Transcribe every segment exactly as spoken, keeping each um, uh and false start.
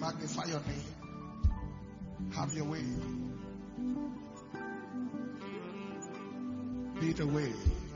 magnify your name. Have your way. Be the way.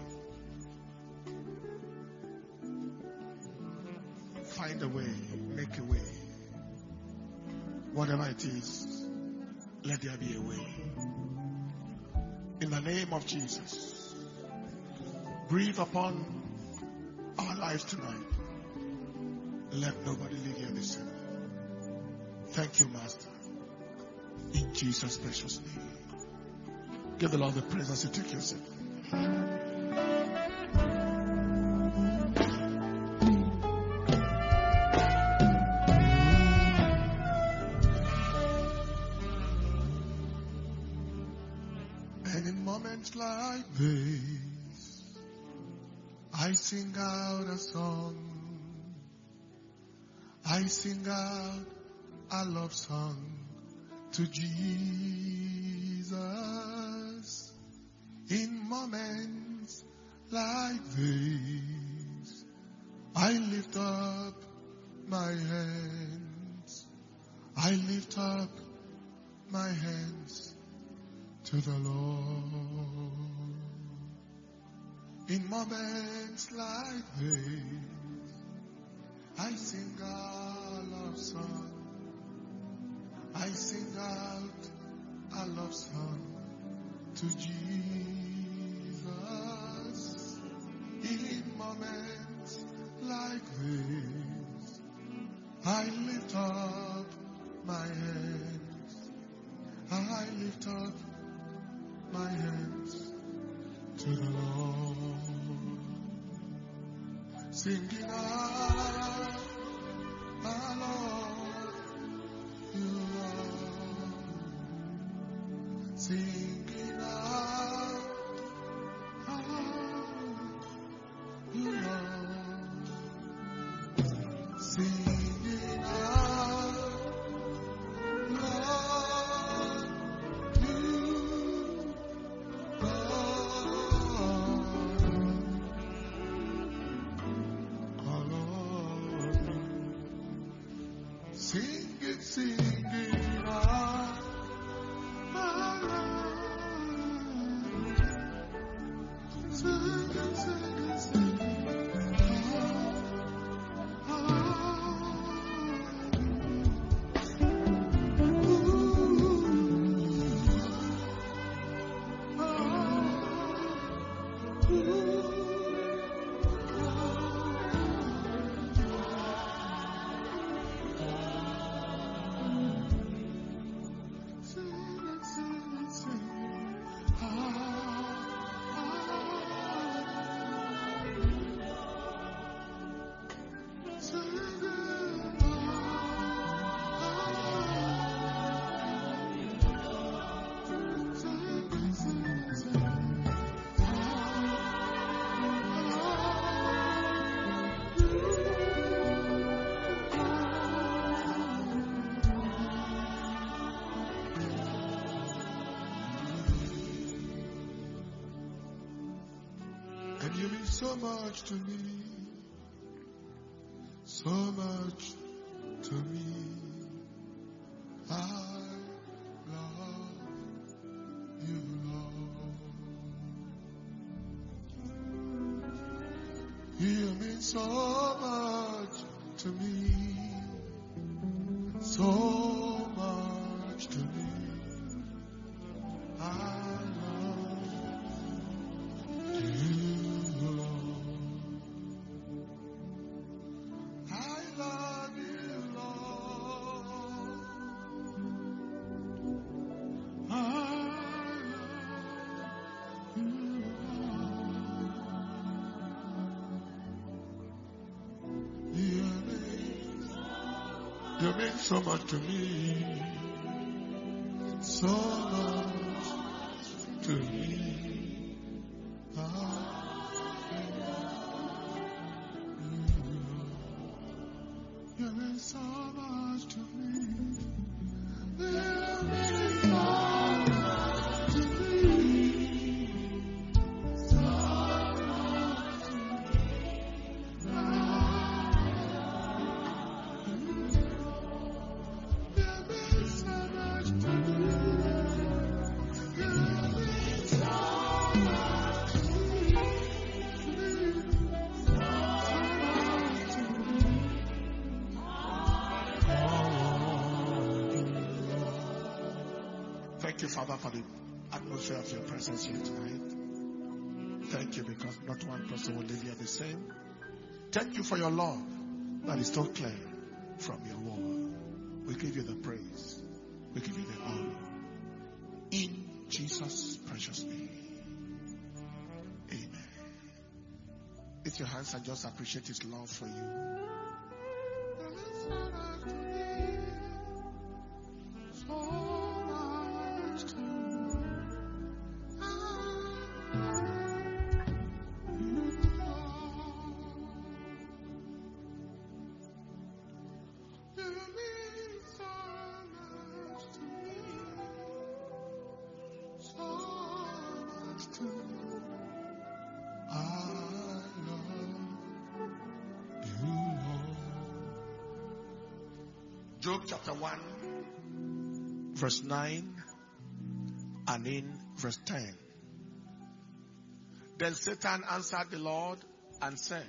Find a way. Make a way. Whatever it is, let there be a way. In the name of Jesus, breathe upon our lives tonight. Let nobody leave here the same. Thank you, Master. In Jesus' precious name. Give the Lord the praise as you take your seat. And in moments like this, I sing out a song. I sing out a love song to Jesus. In moments like this, I lift up my hands. I lift up my hands to the Lord. In moments like this, I sing a love song. I sing out a love song to Jesus. In moments like this, I lift up my hands. I lift up my hands to the Lord, singing out, I love you, Lord, singing out, I love you, Lord, singing out, Lord, you, sing it, sing it out, my love. Sing it, sing it, sing it out, ah, ooh, ah, ooh. And you mean so much to me, so much to me. I love you, Lord. You mean so much to me, so much to me. I love you. You mean so much to me, so much to me. Ah, you mean so much to me. You mean so much to me. So much to me. Ah, Thank you, Father, for the atmosphere of your presence here tonight. Thank you because not one person will leave here the same. Thank you for your love that is so clear from your word. We give you the praise. We give you the honor. In Jesus' precious name. Amen. Lift your hands and just appreciate His love for you. Job chapter one, verse nine, and in verse ten. Then Satan answered the Lord and said,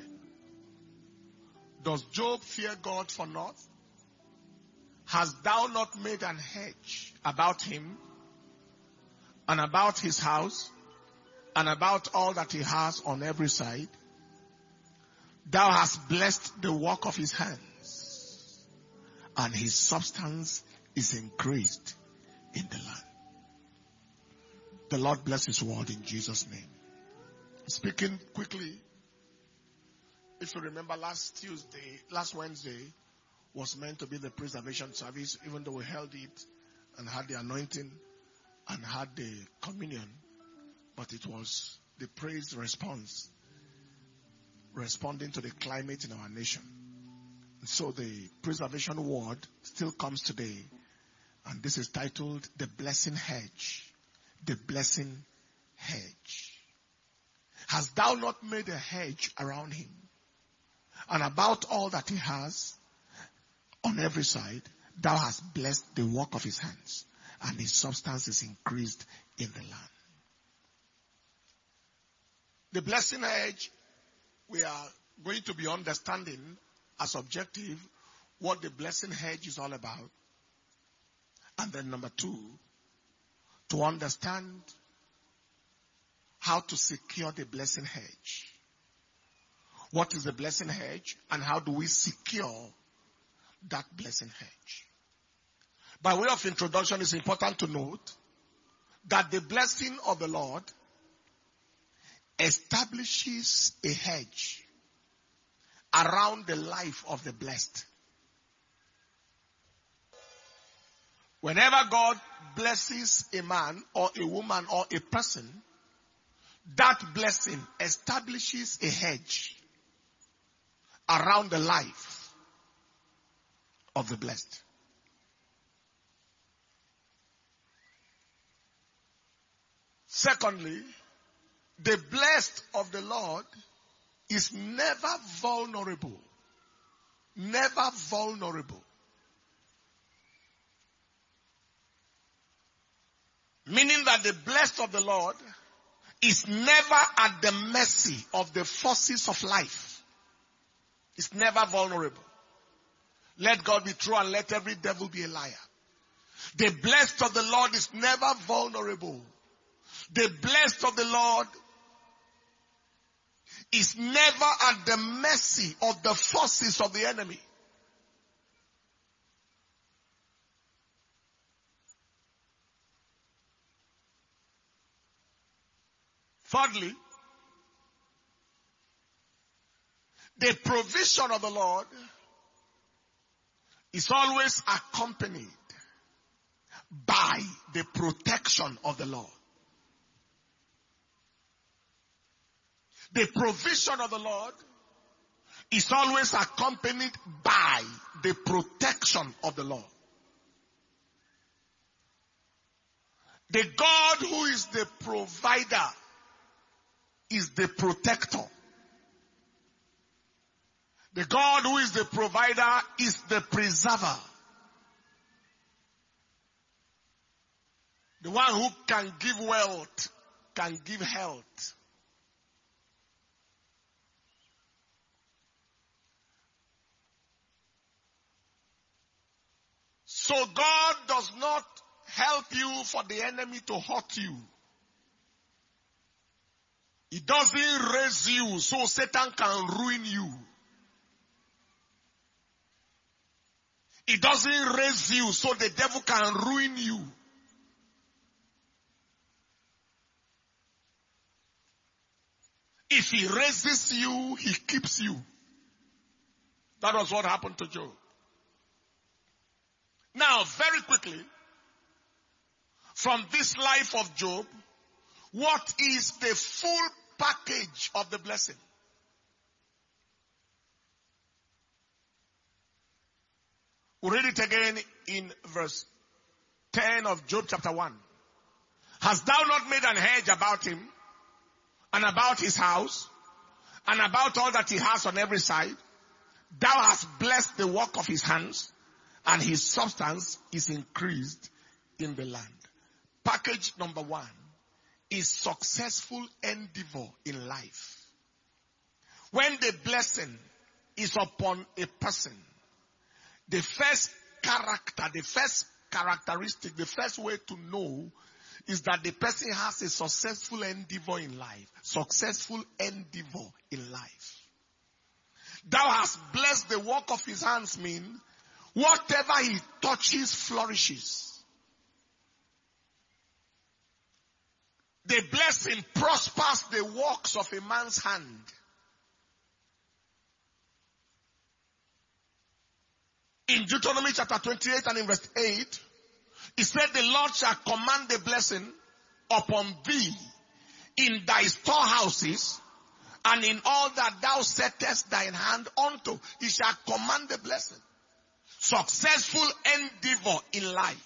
does Job fear God for naught? Hast thou not made an hedge about him, and about his house, and about all that he has on every side? Thou hast blessed the work of his hands, and his substance is increased in the land. The Lord bless His word in Jesus' name. Speaking quickly, if you remember last Tuesday, last Wednesday was meant to be the preservation service, even though we held it and had the anointing and had the communion, but it was the praise response, responding to the climate in our nation. So the preservation word still comes today, and this is titled The Blessing Hedge. The Blessing Hedge. Hast thou not made a hedge around him, and about all that he has on every side? Thou hast blessed the work of his hands, and his substance is increased in the land. The blessing hedge, we are going to be understanding as objective what the blessing hedge is all about. And then number two, to understand how to secure the blessing hedge. What is the blessing hedge and how do we secure that blessing hedge? By way of introduction, it's important to note that the blessing of the Lord establishes a hedge around the life of the blessed. Whenever God blesses a man or a woman or a person, that blessing establishes a hedge around the life of the blessed. Secondly, the blessed of the Lord is never vulnerable. Never vulnerable. Meaning that the blessed of the Lord is never at the mercy of the forces of life. It's never vulnerable. Let God be true and let every devil be a liar. The blessed of the Lord is never vulnerable. The blessed of the Lord is never at the mercy of the forces of the enemy. Thirdly, the provision of the Lord is always accompanied by the protection of the Lord. The provision of the Lord is always accompanied by the protection of the Lord. The God who is the provider is the protector. The God who is the provider is the preserver. The one who can give wealth, can give health. So God does not help you for the enemy to hurt you. It doesn't raise you so Satan can ruin you. It doesn't raise you so the devil can ruin you. If he raises you, he keeps you. That was what happened to Job. Now, very quickly, from this life of Job, what is the full package of the blessing? We'll read it again in verse ten of Job chapter one. Hast thou not made an hedge about him, and about his house, and about all that he has on every side? Thou hast blessed the work of his hands, and his substance is increased in the land. Package number one is successful endeavor in life. When the blessing is upon a person, the first character, the first characteristic, the first way to know is that the person has a successful endeavor in life. Successful endeavor in life. Thou hast blessed the work of his hands mean whatever he touches flourishes. The blessing prospers the works of a man's hand. In Deuteronomy chapter twenty-eight and in verse eight, it said, the Lord shall command the blessing upon thee in thy storehouses and in all that thou settest thine hand unto. He shall command the blessing. Successful endeavor in life.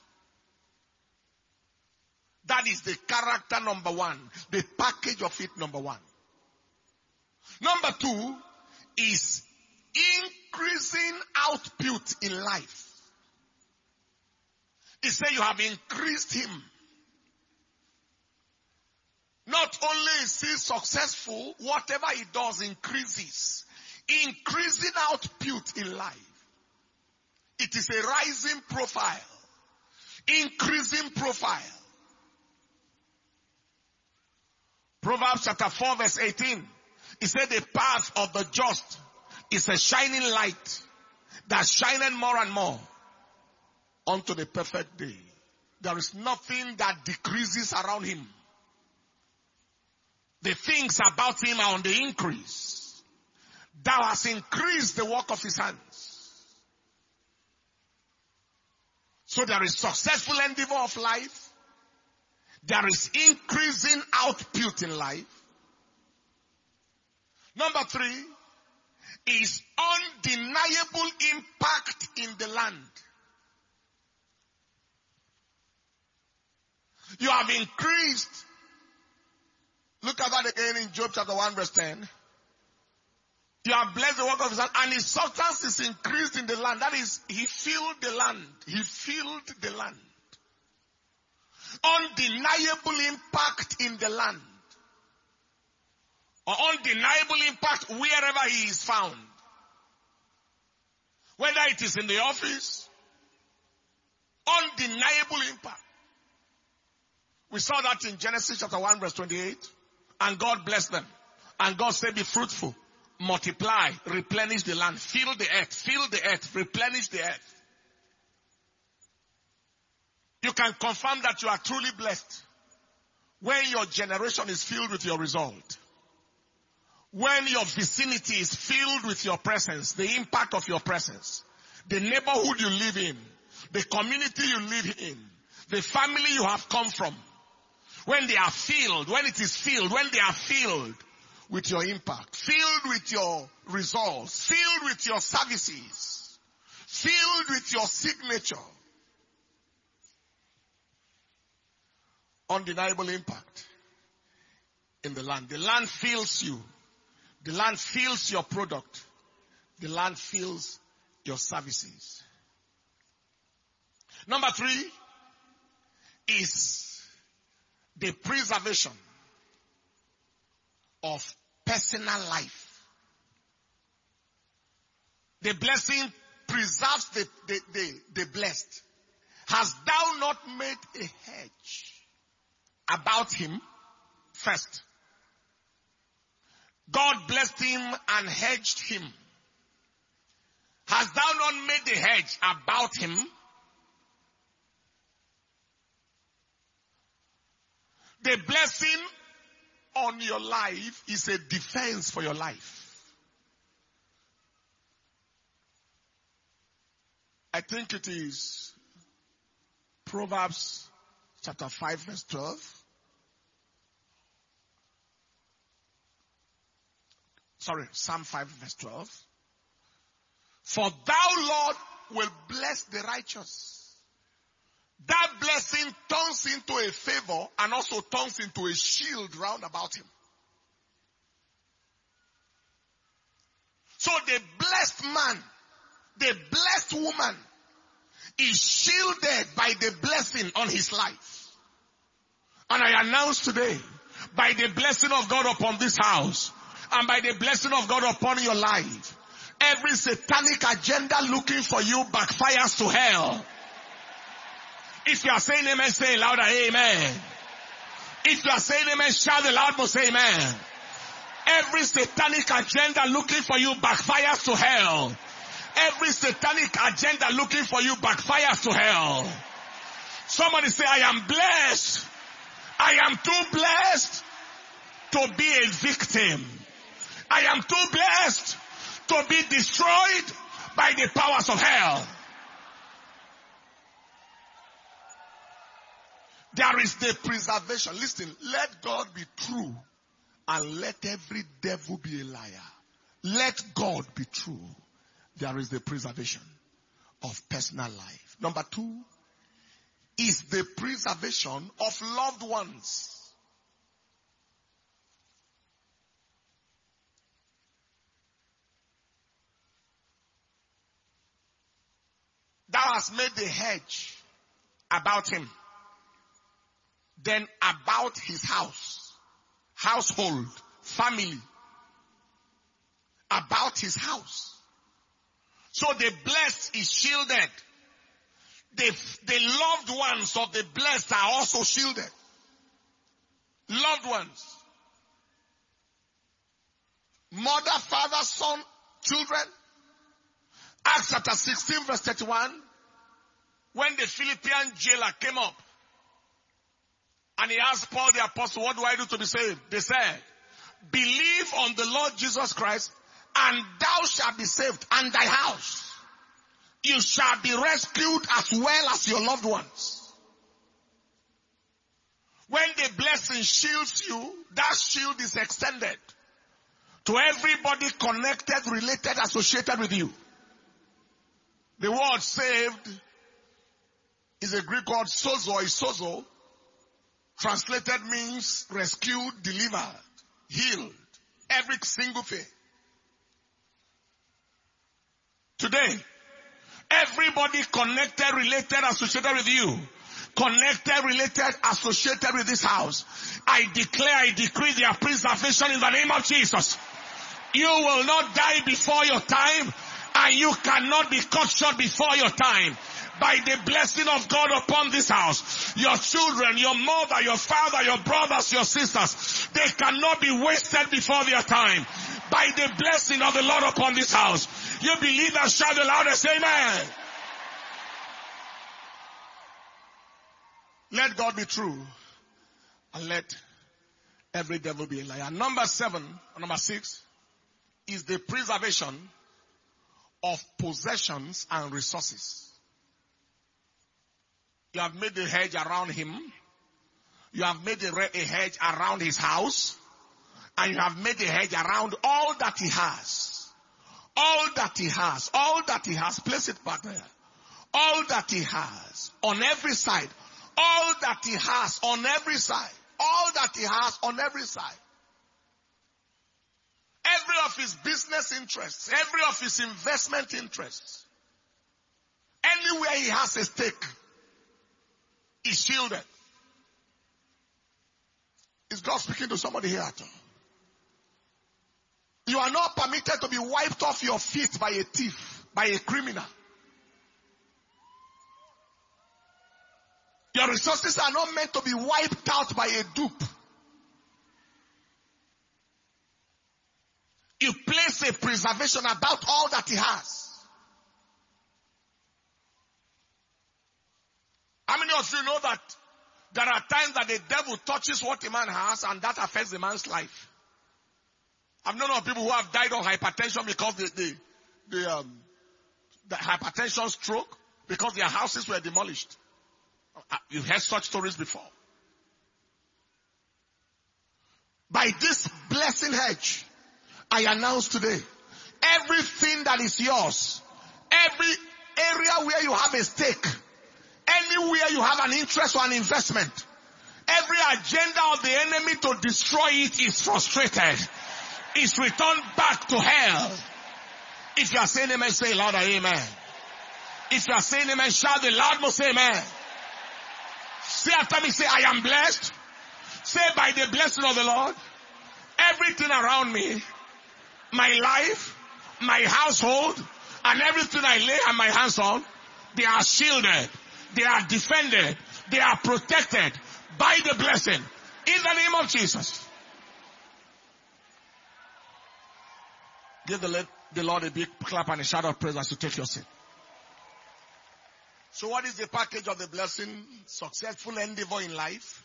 That is the character number one. The package of it number one. Number two is increasing output in life. He said you have increased him. Not only is he successful, whatever he does increases. Increasing output in life. It is a rising profile. Increasing profile. Proverbs chapter four verse eighteen. It said the path of the just is a shining light that shineth more and more unto the perfect day. There is nothing that decreases around him. The things about him are on the increase. Thou hast increased the work of his hands. So there is successful endeavor of life. There is increasing output in life. Number three is undeniable impact in the land. You have increased. Look at that again in Job chapter one verse ten. You have blessed the work of his hand, and his substance is increased in the land. That is, he filled the land. He filled the land. Undeniable impact in the land. Or undeniable impact wherever he is found. Whether it is in the office, undeniable impact. We saw that in Genesis chapter one verse twenty-eight. And God blessed them. And God said, be fruitful, multiply, replenish the land, fill the earth, fill the earth, replenish the earth. You can confirm that you are truly blessed when your generation is filled with your result. When your vicinity is filled with your presence, the impact of your presence, the neighborhood you live in, the community you live in, the family you have come from, when they are filled, when it is filled, when they are filled with your impact, filled with your results, filled with your services, filled with your signature. Undeniable impact in the land. The land fills you. The land fills your product. The land fills your services. Number three is the preservation of personal life. The blessing preserves the, the, the, the blessed. Hast thou thou not made a hedge about him first? God blessed him and hedged him. Hast thou not made a hedge about him? The blessing on your life is a defense for your life. I think it is Proverbs chapter five verse twelve. Sorry, Psalm five verse twelve. For thou, Lord, will bless the righteous. That blessing turns into a favor and also turns into a shield round about him. So the blessed man, the blessed woman is shielded by the blessing on his life. And I announce today, by the blessing of God upon this house, and by the blessing of God upon your life, every satanic agenda looking for you backfires to hell. If you are saying amen, say louder, amen. If you are saying amen, shout the loud most, amen. Every satanic agenda looking for you backfires to hell. Every satanic agenda looking for you backfires to hell. Somebody say, I am blessed. I am too blessed to be a victim. I am too blessed to be destroyed by the powers of hell. There is the preservation. Listen, let God be true and let every devil be a liar. Let God be true. There is the preservation of personal life. Number two is the preservation of loved ones. Thou hast made the hedge about him. Then about his house, household, family, about his house. So the blessed is shielded. The, the loved ones of the blessed are also shielded. Loved ones. Mother, father, son, children. Acts chapter sixteen verse thirty-one. When the Philippian jailer came up, and he asked Paul the apostle, what do I do to be saved? They said, believe on the Lord Jesus Christ and thou shalt be saved and thy house. You shall be rescued as well as your loved ones. When the blessing shields you, that shield is extended to everybody connected, related, associated with you. The word saved is a Greek word sozo, is sozo. Translated means rescued, delivered, healed. Every single thing. Today, everybody connected, related, associated with you, connected, related, associated with this house, I declare, I decree their preservation in the name of Jesus. You will not die before your time, and you cannot be cut short before your time. By the blessing of God upon this house, your children, your mother, your father, your brothers, your sisters, they cannot be wasted before their time. By the blessing of the Lord upon this house. You believe that, shout the loudest, amen. Let God be true and let every devil be a liar. Number seven, or number six, is the preservation of possessions and resources. You have made a hedge around him. You have made a, a hedge around his house. And you have made a hedge around all that he has. All that he has. All that he has. Place it back there. All that he has on every side. All that he has on every side. All that he has on every side. Every of his business interests. Every of his investment interests. Anywhere he has a stake is shielded. Is God speaking to somebody here at all? You are not permitted to be wiped off your feet by a thief, by a criminal. Your resources are not meant to be wiped out by a dupe. You place a preservation about all that he has. How many of you know that there are times that the devil touches what a man has and that affects the man's life? I've known of people who have died of hypertension because they, they, they um, the hypertension stroke because their houses were demolished. You've heard such stories before. By this blessing hedge, I announce today, everything that is yours, every area where you have a stake, anywhere you have an interest or an investment, every agenda of the enemy to destroy it is frustrated. It's returned back to hell. If you are saying amen, say louder amen. If you are saying amen, shout the loud most amen. Say after me, say I am blessed. Say by the blessing of the Lord, everything around me, my life, my household, and everything I lay my hands on, they are shielded, they are defended, they are protected by the blessing. In the name of Jesus. Give the, the Lord a big clap and a shout of praise as you take your seat. So what is the package of the blessing? Successful endeavor in life,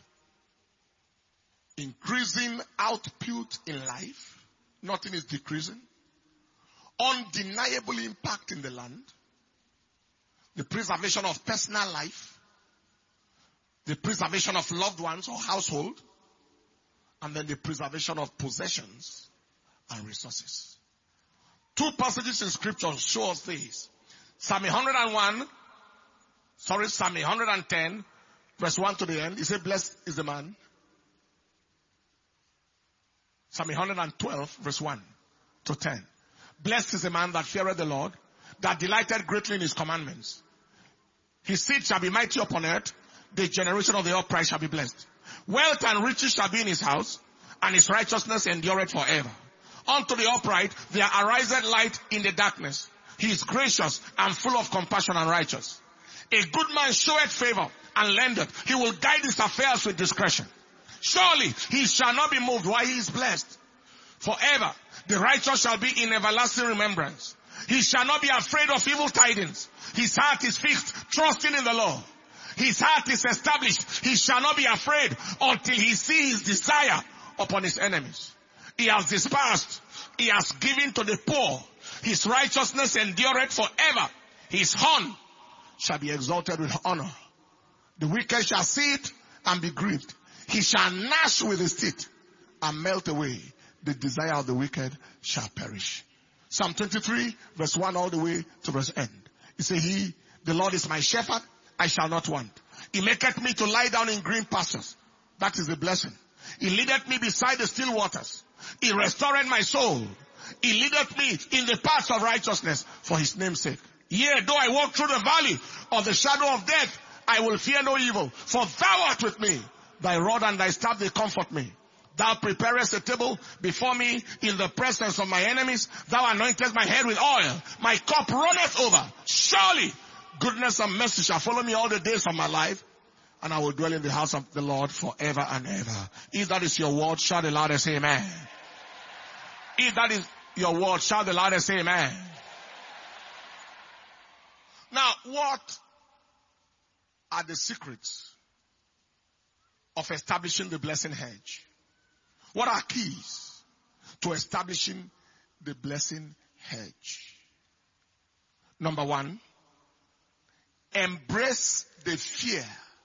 increasing output in life, nothing is decreasing, undeniable impact in the land, the preservation of personal life, the preservation of loved ones or household, and then the preservation of possessions and resources. Two passages in scripture show us this. Psalm one hundred one, sorry, Psalm one hundred ten, verse one to the end. He said, blessed is the man. Psalm one hundred twelve, verse one to ten. Blessed is the man that feareth the Lord, that delighted greatly in his commandments. His seed shall be mighty upon earth, the generation of the upright shall be blessed. Wealth and riches shall be in his house, and his righteousness endureth forever. Unto the upright there ariseth light in the darkness. He is gracious and full of compassion and righteous. A good man showeth favor and lendeth. He will guide his affairs with discretion. Surely he shall not be moved while he is blessed. Forever the righteous shall be in everlasting remembrance. He shall not be afraid of evil tidings. His heart is fixed, trusting in the Lord. His heart is established. He shall not be afraid until he see his desire upon his enemies. He has dispersed. He has given to the poor. His righteousness endureth forever. His horn shall be exalted with honor. The wicked shall see it and be grieved. He shall gnash with his teeth and melt away. The desire of the wicked shall perish. Psalm twenty-three, verse one all the way to verse end. He said, He, the Lord is my shepherd, I shall not want. He maketh me to lie down in green pastures. That is the blessing. He leadeth me beside the still waters. He restoreth my soul. He leadeth me in the paths of righteousness for his name's sake. Yea, though I walk through the valley of the shadow of death, I will fear no evil, for thou art with me. Thy rod and thy staff, they comfort me. Thou preparest a table before me in the presence of my enemies. Thou anointest my head with oil. My cup runneth over. Surely goodness and mercy shall follow me all the days of my life, and I will dwell in the house of the Lord forever and ever. If that is your word, shout the loudest amen. If that is your word, shout the loudest amen. Now, what are the secrets of establishing the blessing hedge? What are keys to establishing the blessing hedge? Number one, embrace the fear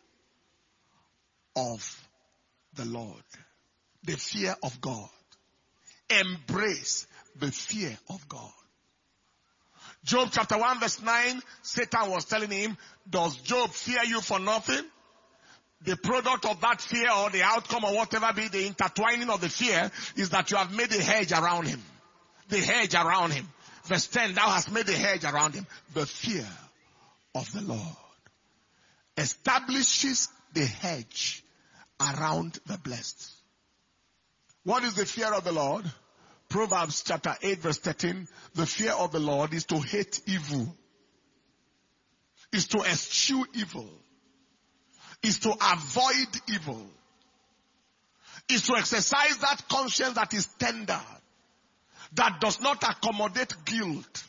of the Lord. The fear of God. Embrace the fear of God. Job chapter one verse nine, Satan was telling him, does Job fear you for nothing? The product of that fear or the outcome or whatever be the intertwining of the fear is that you have made a hedge around him. The hedge around him. Verse ten, thou hast made a hedge around him. The fear of the Lord establishes the hedge around the blessed. What is the fear of the Lord? Proverbs chapter eight verse thirteen, the fear of the Lord is to hate evil. Is to eschew evil. is to avoid evil. Is to exercise that conscience that is tender, that does not accommodate guilt.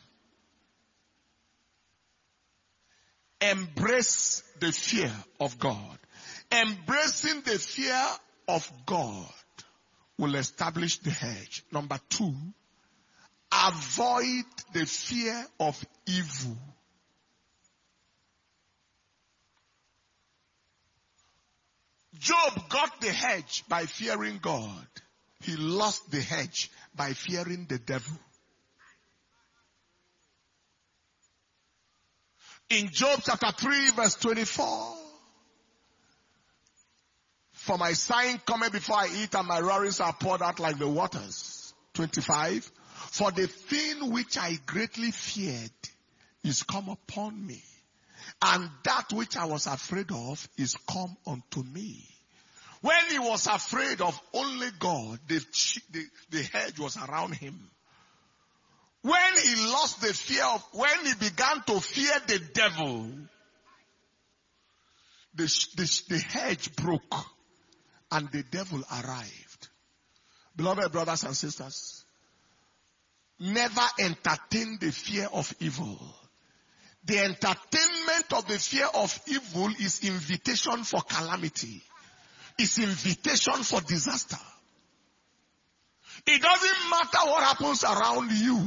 Embrace the fear of God. Embracing the fear of God will establish the hedge. Number two, avoid the fear of evil. Job got the hedge by fearing God. He lost the hedge by fearing the devil. In Job chapter three verse twenty-four, for my sighing cometh before I eat, and my roarings are poured out like the waters. twenty-five, for the thing which I greatly feared is come upon me, and that which I was afraid of is come unto me. When he was afraid of only God, the, the, the hedge was around him. When he lost the fear of, when he began to fear the devil, the, the, the hedge broke and the devil arrived. Beloved brothers and sisters, never entertain the fear of evil. The entertainment of the fear of evil is invitation for calamity. It's invitation for disaster. It doesn't matter what happens around you.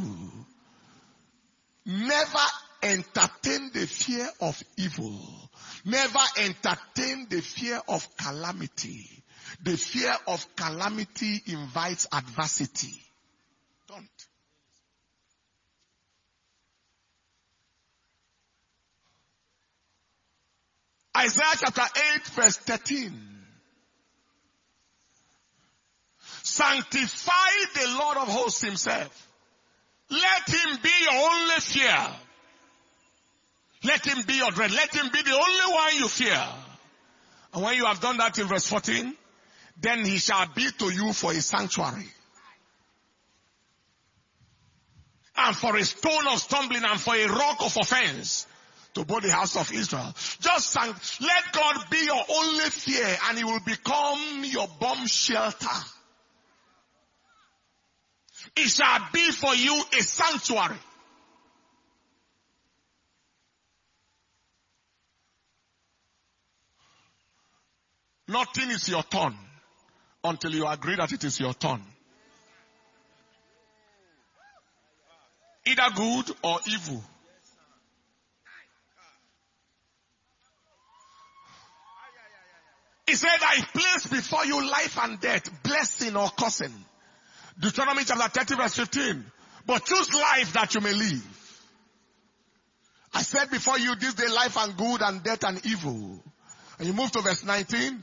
Never entertain the fear of evil. Never entertain the fear of calamity. The fear of calamity invites adversity. Don't. Isaiah chapter eight verse thirteen. Sanctify the Lord of hosts himself. Let him be your only fear. Let him be your dread. Let him be the only one you fear. And when you have done that in verse fourteen, then he shall be to you for a sanctuary, and for a stone of stumbling, and for a rock of offense to both the house of Israel. Just sanct- let God be your only fear, and he will become your bomb shelter. It shall be for you a sanctuary. Nothing is your turn until you agree that it is your turn. Either good or evil. He said, I place before you life and death, blessing or cursing. Deuteronomy chapter thirty verse fifteen. But choose life that you may live. I said before you this day life and good and death and evil. And you move to verse nineteen.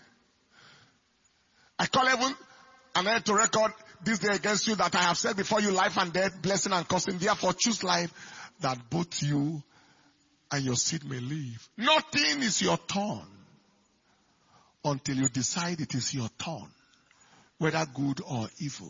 I call heaven and earth to record this day against you that I have said before you life and death, blessing and cursing. Therefore choose life that both you and your seed may live. Nothing is your turn until you decide it is your turn, whether good or evil.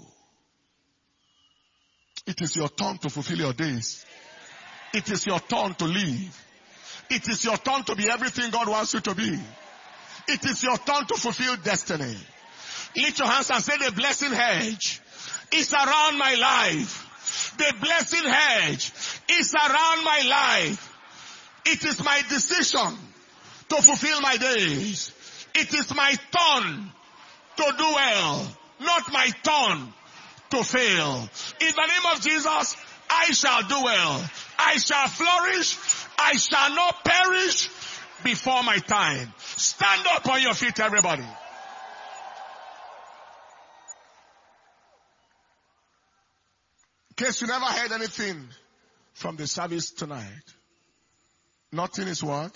It is your turn to fulfill your days. It is your turn to live. It is your turn to be everything God wants you to be. It is your turn to fulfill destiny. Lift your hands and say, the blessing hedge is around my life. The blessing hedge is around my life. It is my decision to fulfill my days. It is my turn to do well, not my turn to fail. In the name of Jesus, I shall do well. I shall flourish. I shall not perish before my time. Stand up on your feet, everybody. In case you never heard anything from the service tonight, nothing is what?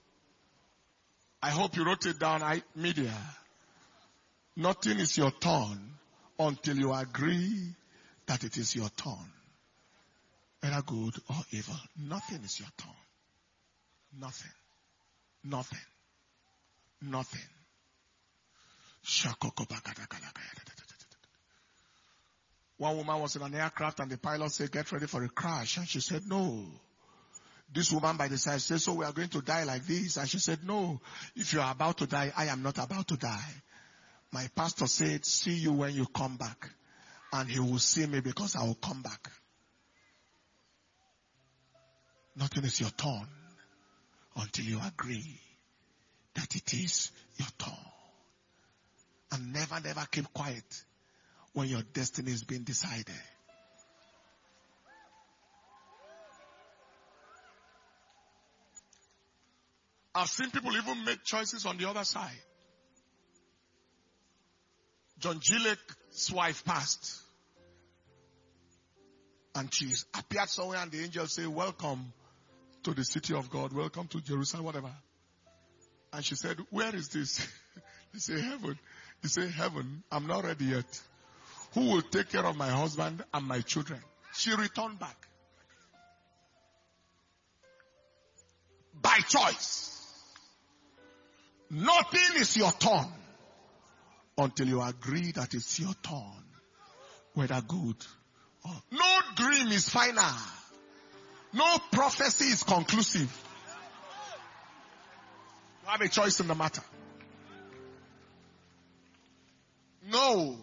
I hope you wrote it down, I, media. Nothing is your turn until you agree that it is your turn. Whether good or evil. Nothing is your turn. Nothing. Nothing. Nothing. One woman was in an aircraft and the pilot said, get ready for a crash. And she said, no. This woman by the side said, so we are going to die like this. And she said, no, if you are about to die, I am not about to die. My pastor said, see you when you come back. And he will see me because I will come back. Nothing is your turn until you agree that it is your turn. And never, never keep quiet when your destiny is being decided. I've seen people even make choices on the other side. John Gilead's wife passed. And she appeared somewhere and the angel said, welcome to the city of God. Welcome to Jerusalem, whatever. And she said, where is this? He said, heaven. He said, heaven, I'm not ready yet. Who will take care of my husband and my children? She returned back. By choice. Nothing is your turn until you agree that it's your turn. Whether good or no dream is final. No prophecy is conclusive. You have a choice in the matter. No.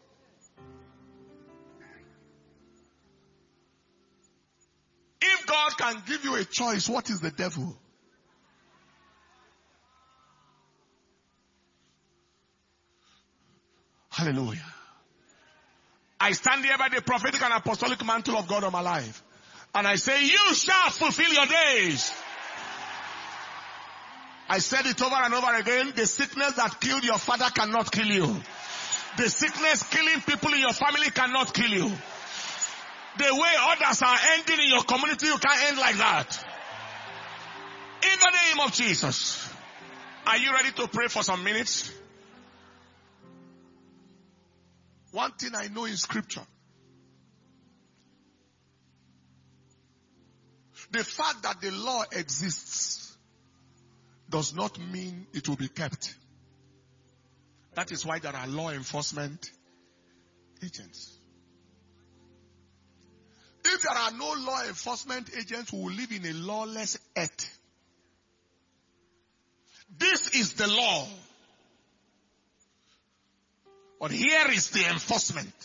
If God can give you a choice, what is the devil? Hallelujah. I stand here by the prophetic and apostolic mantle of God on my life. And I say, you shall fulfill your days. I said it over and over again. The sickness that killed your father cannot kill you. The sickness killing people in your family cannot kill you. The way others are ending in your community, you can't end like that. In the name of Jesus. Are you ready to pray for some minutes? One thing I know in scripture. The fact that the law exists does not mean it will be kept. That is why there are law enforcement agents. If there are no law enforcement agents, we will live in a lawless earth. This is the law. But here is the enforcement.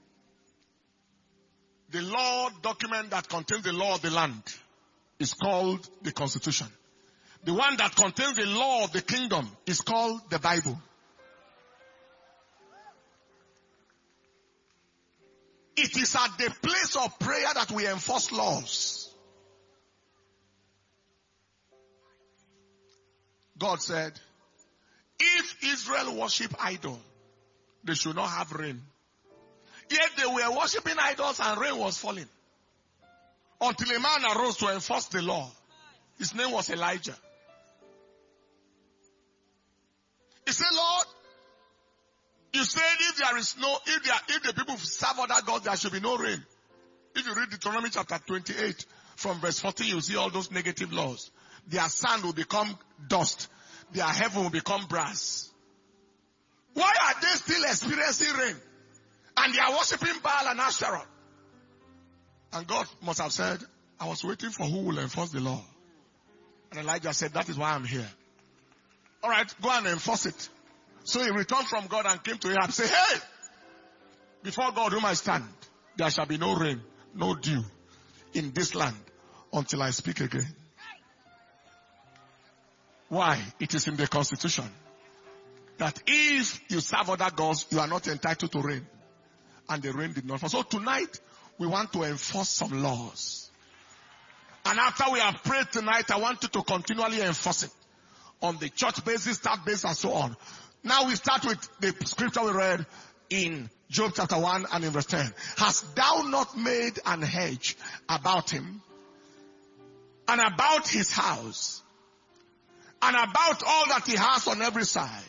The law document that contains the law of the land is called the Constitution. The one that contains the law of the kingdom is called the Bible. It is at the place of prayer that we enforce laws. God said, if Israel worship idol, they should not have rain. Yet they were worshiping idols and rain was falling. Until a man arose to enforce the law. His name was Elijah. He said, Lord, you said if there is no, if, there, if the people serve other gods, there should be no rain. If you read Deuteronomy chapter twenty-eight, from verse forty, you see all those negative laws. Their sand will become dust. Their heaven will become brass. Why are they still experiencing rain? And they are worshiping Baal and Asherah. And God must have said, I was waiting for who will enforce the law. And Elijah said, that is why I'm here. All right, go and enforce it. So he returned from God and came to Ahab and said, hey, before God whom I stand, there shall be no rain, no dew in this land until I speak again. Why? It is in the Constitution that if you serve other gods, you are not entitled to rain. And the rain did not fall. So tonight, we want to enforce some laws. And after we have prayed tonight, I want you to continually enforce it. On the church basis, staff basis, and so on. Now we start with the scripture we read in Job chapter one and in verse ten. Hast thou not made an hedge about him, and about his house, and about all that he has on every side?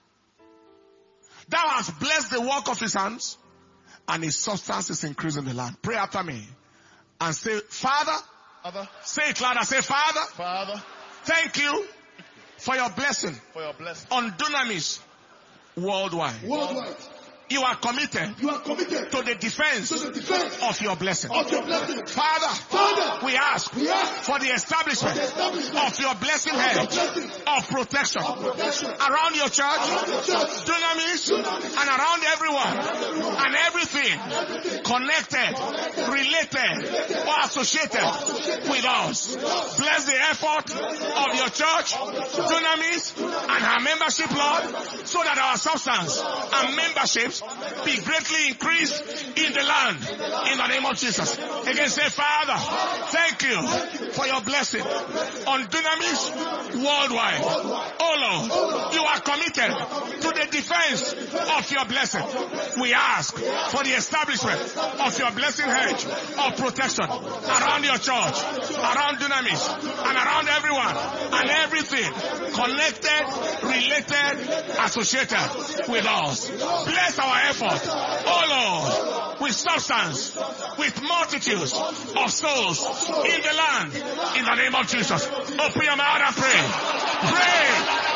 Thou hast blessed the work of his hands, and his substance is increased in the land. Pray after me and say, Father, Father, say it louder, say, Father, Father, thank you for your blessing for your blessing on Dunamis worldwide. worldwide. You are committed, You are committed to the defense, to the defense of your blessing. of your blessing. Father, Father, we ask, we ask for the establishment, for the establishment of your blessing of your hedge blessing of protection of protection around your church, around your church, dunamis, Dunamis, and around everyone around everyone, and everything everything connected, connected, related, or associated with us. Bless the effort of your church, dunamis, and her membership, Lord, so that our substance and memberships be greatly increased in the land, in the name of Jesus. Again, say, Father, thank you for your blessing on dunamis worldwide. Oh Lord, you are committed to the defense of your blessing. We ask for the establishment of your blessing hedge of protection around your church, around dunamis, and around everyone and everything connected, related, associated with us. Bless our effort, oh Lord, with substance, with multitudes of souls in the land, in the name of Jesus. Open your mouth and pray. Pray.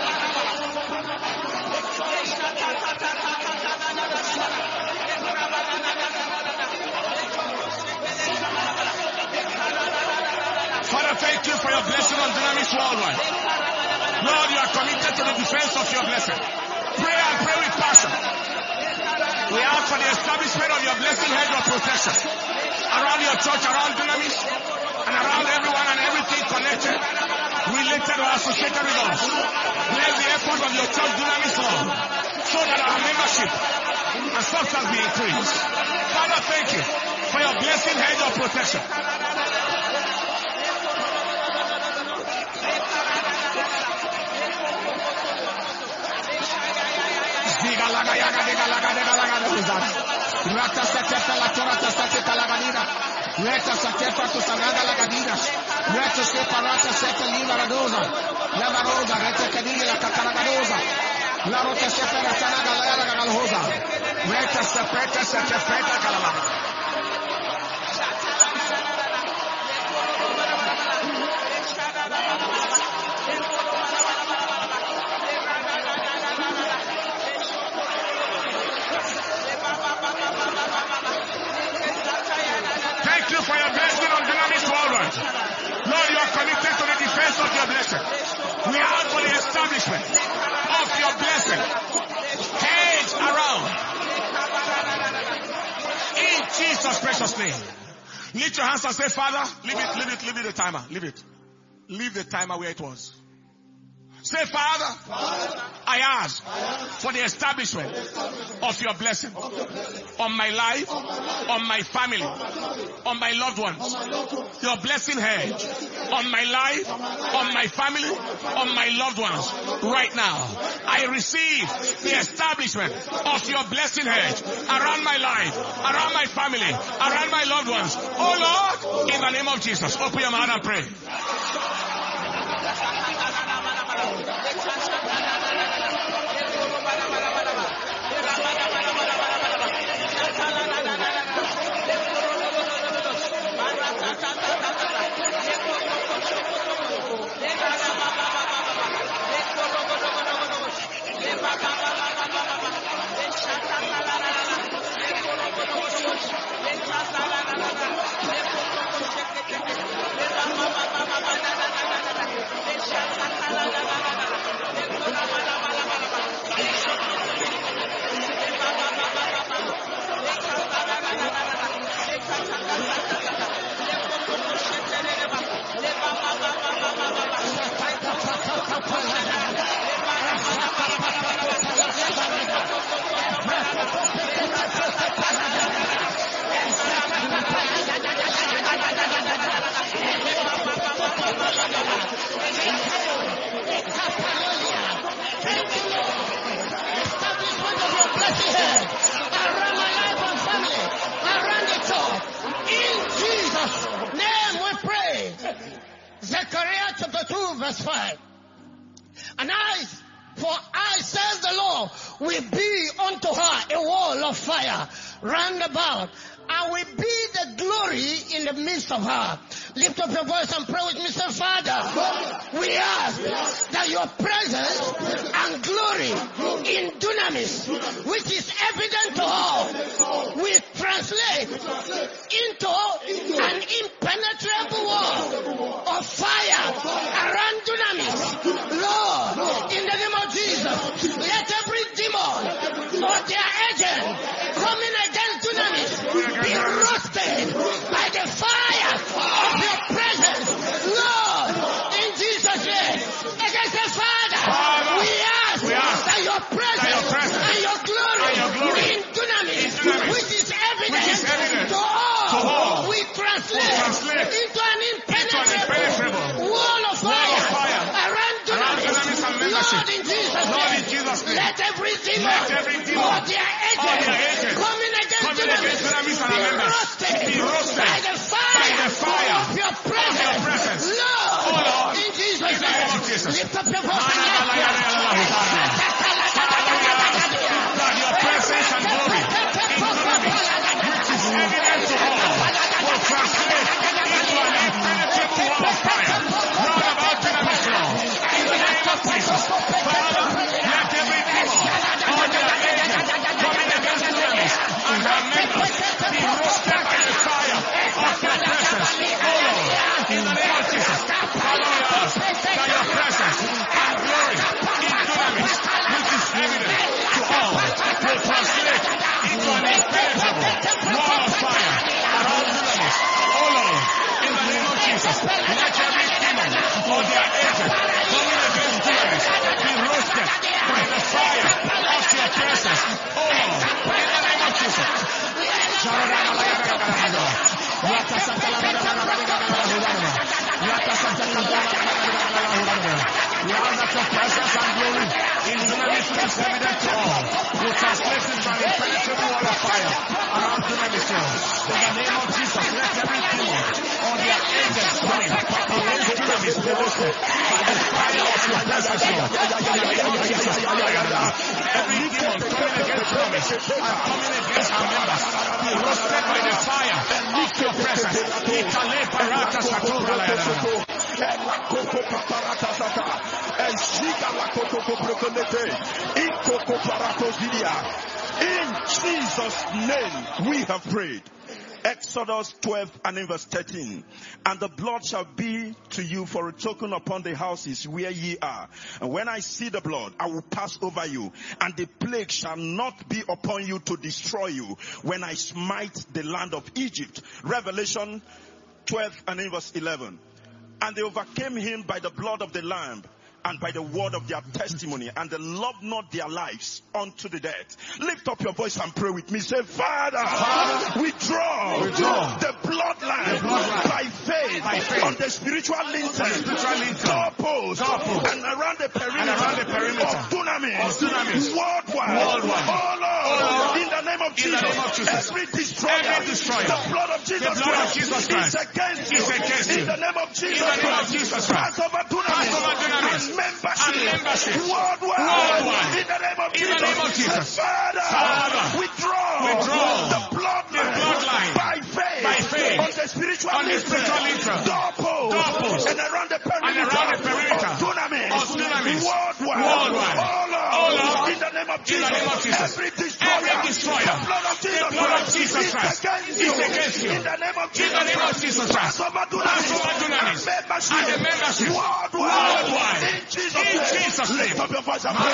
Father, thank you for your blessing on Dunamis worldwide. Lord, you are committed to the defense of your blessing. Pray and pray with passion. We ask for the establishment of your blessing hedge of protection around your church, around Dunamis, and around everyone and everything connected, related or associated with us. Bless the effort of your church, Dunamis, Lord, so that our membership and substance be increased. Father, thank you for your blessing hedge of protection. Rata satefa la torata sateka la gadina. Rata satefa to sanaga la gadina. Rata separata seta lima radosa. Lava rosa, rata cadina la cataragadosa. La rota separa sanaga la la galosa. Rata sepeta setefeta calama. Thank you for your blessing on Dunamis worldwide. Lord, you are committed to the defense of your blessing. We ask for the establishment of your blessing. Hedge around. In Jesus' precious name. Lift your hands and say, Father, leave it, leave it, leave it the timer. Leave it. Leave the timer where it was. Say, Father, I ask for the establishment of your blessing on my life, on my family, on my loved ones. Your blessing hedge on my life, on my family, on my loved ones. Right now, I receive the establishment of your blessing hedge around my life, around my family, around my loved ones. Oh Lord, in the name of Jesus, open your mouth and pray. Zechariah chapter two verse five. And I, for I, says the Lord, will be unto her a wall of fire round about, and will be the glory in the midst of her. Lift up your voice and pray with me. Say, Father, we ask that your presence and glory in dunamis, which is evident to all, will translate into an impenetrable wall of fire around dunamis. Lord, in the name of Jesus, let every demon or their agent coming against dunamis be roasted by the fire of your presence. Lord, in Jesus' name, against the Father, Father we, ask we ask that your presence, that your presence and your glory, and your glory in dunamis, which is evident, which is evident to, all, to all, we translate, translate into an impenetrable wall of fire, wall of fire around dunamis. Lord, in Jesus' Lord, in Jesus' name, let every demon, let every demon or their agent, agent coming against dunamis be roasted, be roasted by the fire, by the fire of your presence. Of your presence. Lord, oh Lord, in Jesus' in name, Jesus. Lift up your voice and let God, your presence and glory in dunamis, which is evident to all, will translate into an impenetrable wall of fire round about dunamis, Lord. In the name of Jesus, Father, let every demon or their agent coming against dunamis and their members be roasted by the fire of your presence. Oh Lord, in the name of Jesus, Father, we ask that your presence and glory in dunamis, which is evident to all, will translate into an impenetrable wall of fire around dunamis. Oh Lord, in the name of Jesus, let every demon or their agent coming against dunamis be roasted by the fire of your presence. Oh Lord, in the name of Jesus. We ask that your presence and glory in dunamis, which is evident to all, will translate into an impenetrable wall of fire around dunamis. In the name of Jesus, let every demon or their agents coming against dunamis be roasted by the fire of your presence, Lord. In the name of Jesus, every demon coming against dunamis and coming against our members be roasted by the fire of your presence. In Jesus' name we have prayed. Exodus twelve and in verse thirteen. And the blood shall be to you for a token upon the houses where ye are. And when I see the blood, I will pass over you. And the plague shall not be upon you to destroy you when I smite the land of Egypt. Revelation twelve and in verse eleven. And they overcame him by the blood of the Lamb and by the word of their testimony, and they loved not their lives unto the death. Lift up your voice and pray with me. Say, Father, Father we, draw we draw the bloodline blood by, faith, by faith on the spiritual lintel, doorpost, and around the perimeter, and around the perimeter of dunamis, dunamis worldwide. worldwide. Oh Lord, oh Lord, in the name of Jesus, name of Jesus every, destroyer, every destroyer, the blood of Jesus, the blood Christ, of Jesus Christ is against, is against you. In the name of Jesus, in the name of Jesus Christ, pass over dunamis, pass over dunamis. Membership, and membership worldwide, worldwide. In the name of, in Jesus. The name of Jesus. Father, Father, we draw, we draw the bloodline, the bloodline by faith, by faith on the spiritual, on the spiritual lintel, doorpost, doorpost, and around the perimeter, and around the perimeter of dunamis, of dunamis worldwide, worldwide. Oh Lord, oh Lord, in the name of Jesus, in the name of Jesus. Every destroyer, every destroyer, the blood of Jesus, the blood of Jesus Christ is against you. In the name of Jesus, in the name of Jesus Christ, pass over dunamis, and the membership worldwide. worldwide. In Jesus' name. In Jesus' name. Lift up your voice and pray.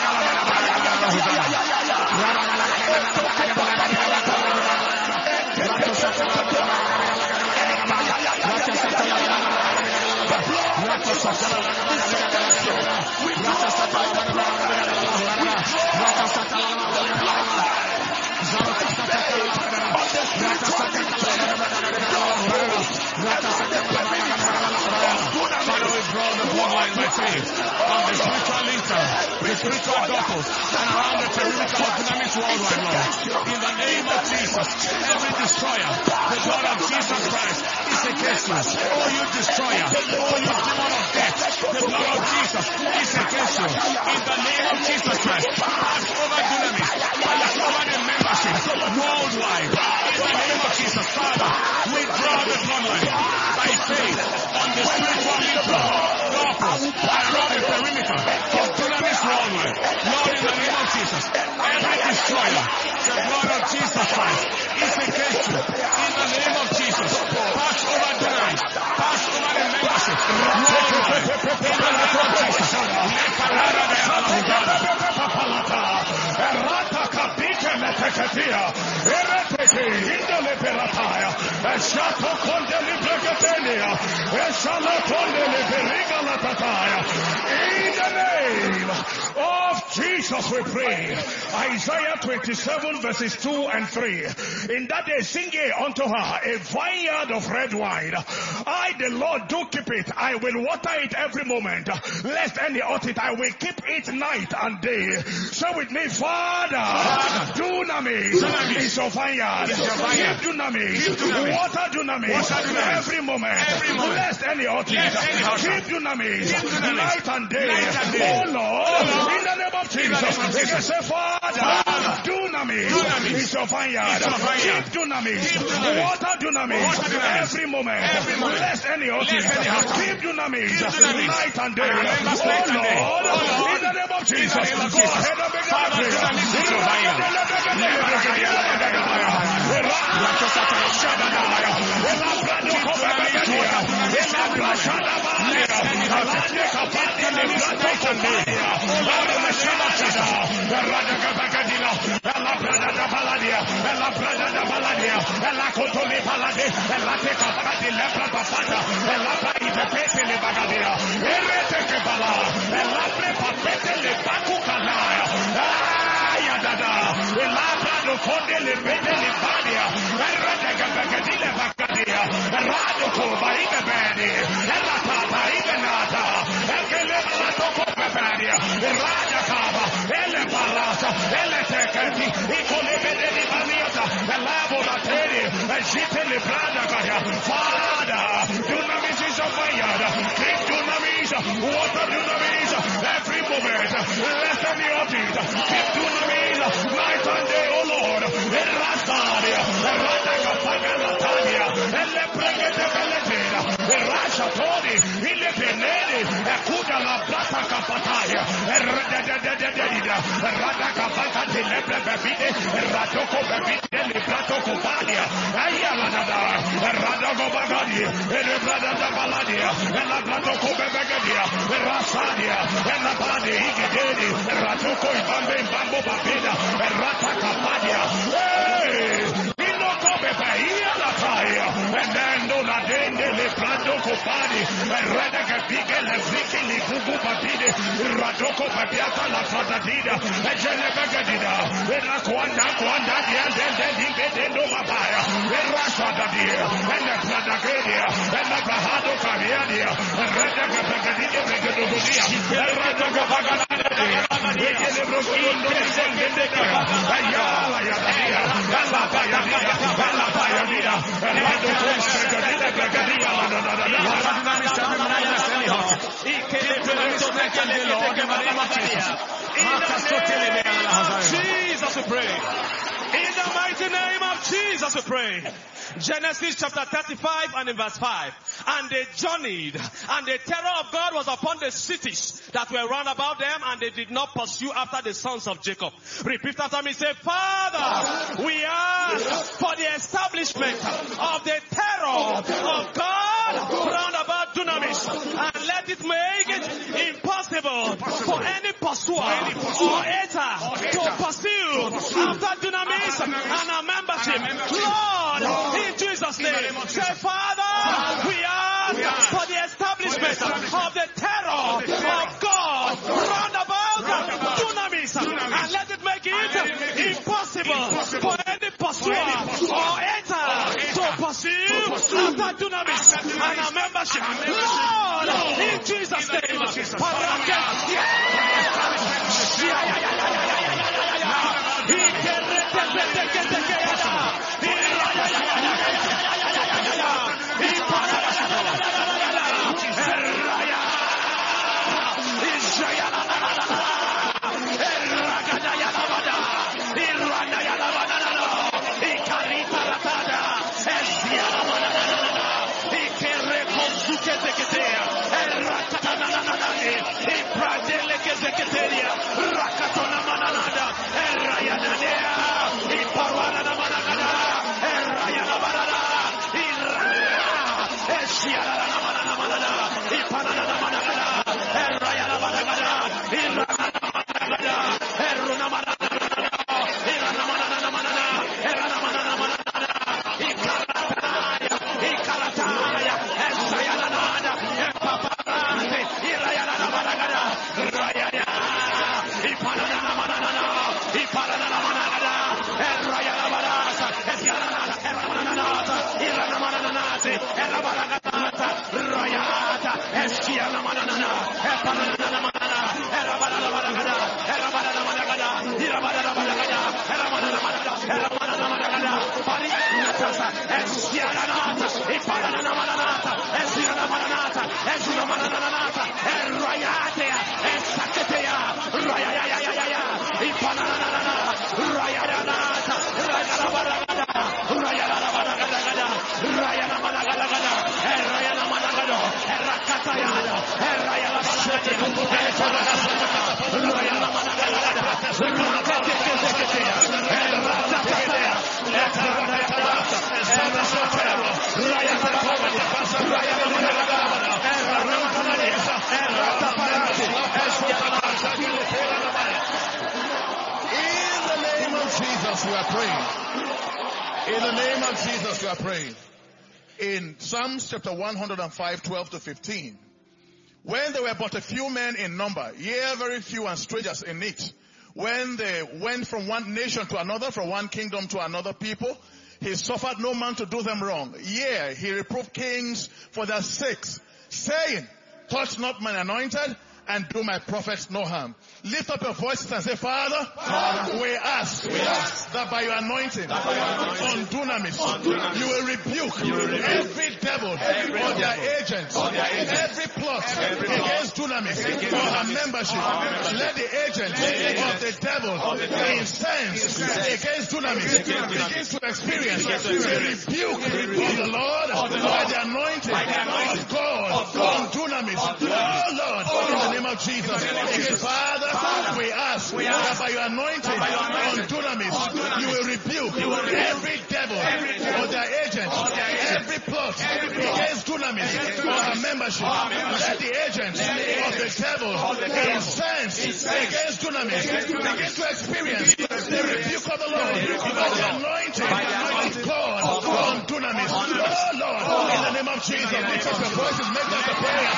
Father, we draw the bloodline by faith on the spiritual lintel, the spiritual doorpost, and around the perimeter of dunamis worldwide, Lord. In the name of Jesus, every destroyer, the blood of Jesus Christ is against you. Oh, you destroyer, oh, you demon of death, the blood of Jesus is against you. In the name of Jesus Christ, pass over dunamis, pass over the membership worldwide. In the name of Jesus, Father, we draw the bloodline by is against you. In the name of Jesus. Pass over tonight. Pass over the membership. Lord, in the name of Jesus. Let Palada be Errata capite metecatia, ereteke, indole perataya, eshato conde librecatenia, eshala conde liberiga latataya. In the name of Jesus we pray. Isaiah twenty-seven verses two and three. In that day sing ye unto her a vineyard of red wine. I the Lord do keep it. I will water it every moment. Lest any hurt it, I will keep it night and day. Say with me, Father, dunamis is your vineyard. Keep dunamis. Water dunamis every moment. Lest any hurt it, keep dunamis night and day. Oh Lord, in the name of Jesus, we can say, Father, dunamis is your vineyard. Keep dunamis. Water dunamis every moment. Lest any hurt it, keep dunamis night and day. Oh Lord, in the name of Jesus, go ahead and begin to pray. Father, dunamis is a vineyard. Keep dunamis, water dunamis every moment. Let any of it keep dunamis night and day, oh Lord. Erastadia, Eradakapagalatadia, Elepregetabeletida, Erashatodi, Ilepenedi, Ekuda la Plata Capataya, Eradadadadadida, Eradakapakati Leprebebide, Eradoko Bebide, Librato Copadia, Ayaladada, Eradago Bagadi, Erebrada Baladia, Elabrato Cobegadia, Erasadia, Elabadi, Igedi, Ratoko, Bambe, Bambo Babida, Erata Capadia. Hey! And then no la dende le prado copadi, and Radaka Pica, le Friki, le Gugu Papide, Radoko Papiata, la Fatadida, and Genebagadida, and La Quanda, Quanda, and then the no Papaya, and Rasadadia, and the Pradagadia, and the Bahado Caviadia, and Radaka Pagadida, Regadodia, and Radaka Pagadadia, and the Brokin, and Yala Yadia, and La Payadia, and La Payadia, and Rado Jesus we pray. In the mighty name of Jesus we pray. Genesis chapter thirty-five and in verse five. And they journeyed, and the terror of God was upon the cities that were round about them, and they did not pursue after the sons of Jacob. Repeat after me, say, Father, we ask for the establishment of the terror of God round about Dunamis, and let it make it impossible for any pursuer or hater to pursue after Dunamis and our membership. Lord, in Jesus' name, say, Father, we ask for the establishment of the terror of God round about Dunamis, and let it make it impossible for any pursuer or hater to pursue after Dunamis and our membership. Lord, in Jesus' name, Eshiana manana, Epanana manana, Erabana managada, Erabana managada, Irabana managada, Eramana managada, Eramana managada, Pariatasa, Eshiana nata, Epanana mananata, Eshiana mananata, Eshiana mananata, Erayatea, Esaketea, Rayayayaya, Epanana, Rayanata, Rayana Rayana Managada, Rayana Managada, Rayana Managado, Rakataya, Rayana Managada, Rayana In the name of Jesus, we are praying. In the name of Jesus, we are praying. In Psalms chapter one hundred five, twelve to fifteen, when there were but a few men in number, yea, very few and strangers in it, when they went from one nation to another, from one kingdom to another people, he suffered no man to do them wrong. Yea, he reproved kings for their sakes, saying, touch not mine anointed, and do my prophets no harm. Lift up your voices and say, Father, Father we, ask, we ask that by your anointing, by your anointing on Dunamis, on Dunamis you, will rebuke, you will rebuke every devil every or their agents, or their agents every plot every against Dunamis for our membership. membership. Let the agents of the devil incensed against Dunamis begin to experience the rebuke of the Lord by the anointing of God on Dunamis. Oh Lord, in the name of Jesus, Father, Father, we ask, we ask that by your anointing, by your anointing on Dunamis, Dunamis, you will rebuke, you will rebuke every devil, every devil or their agents, or their agents every plot every against Dunamis or our membership. Let the agents of the devil incensed against Dunamis begin to experience the rebuke of the Lord by the anointing of God on Dunamis. Oh Lord, in the name of Jesus, lift up your voices, make that a prayer.